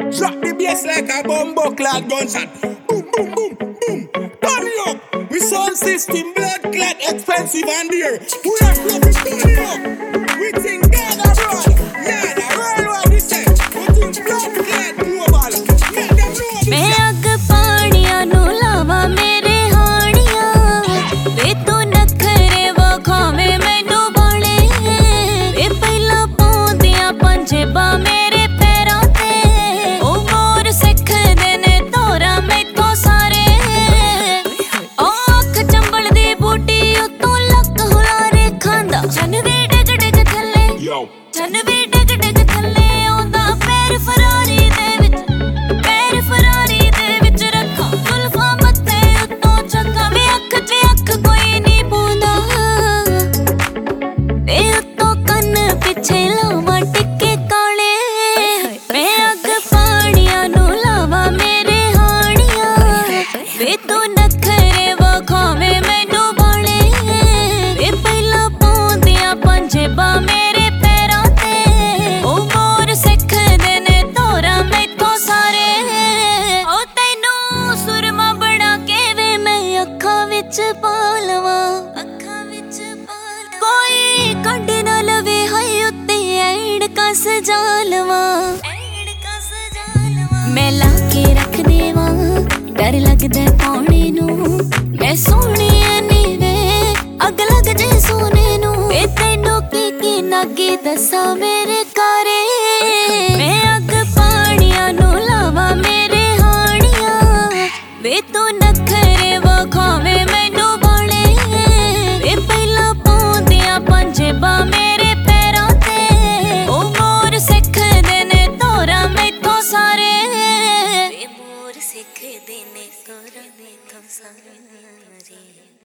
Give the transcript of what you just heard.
Drop the bass like a bumbo clad gunshot. Boom, boom, boom, boom. Turn it up. We sound system blood clot expensive and dear. We are fluffy, turn it up. We think God abroad. Yeah, the real one we say. We think blood clot global. Make them know we मैं अग पानिया नू लावा मेरे हानिया वे तू नखरे वो खावे मैनू बाले वे पहला पौंदिया पंजेबा मेरे पैरों ते ओ मोर सिख दे ने तोरा मैथों सारे ओ अख चंबल दी बूटी उतों लक हुलारे खांदा चन वी डिग डिग थल्ले चन वी डिग डिग थल्ले आंदा पैर फरारी दे विच पैर फरारी दे विच रखा जुल्फां मत्थे उतों चक्का वे अख कोई नहीं पौंदा वे उतों कन पिछे लावां टिक्के काले मैं अग पानिया नू लावा मेरे हानिया वे तू नखरे वो खावे मैनू बाले वे पहला पौंदिया पंजेबा मेरे पैरों ते ओ मोर सिख दे ने तोरा मैथों सारे ओ तैनू सुरमा बड़ा के वे मैं अखां विच पा लवां कोई कढ ना लवे हाय उत्ते ऐड़कां सजा लवां मैं ला के रख देवां डर लगदा पाउणे नू मैं सोहणी नी वे अग लग जे सोने नू वे तैनू की नागी दसा मेरे कारे मैं अग पानिया नू लावा मेरे हानिया वे तू नखरे वो खावे मैनू बाले वे पहला पौंदिया पंजेबा मेरे पैरों ते ओ मोर सिख दे ने तोरा मैथों सारे वे मोर सिख दे ने तोरा मैथों सारे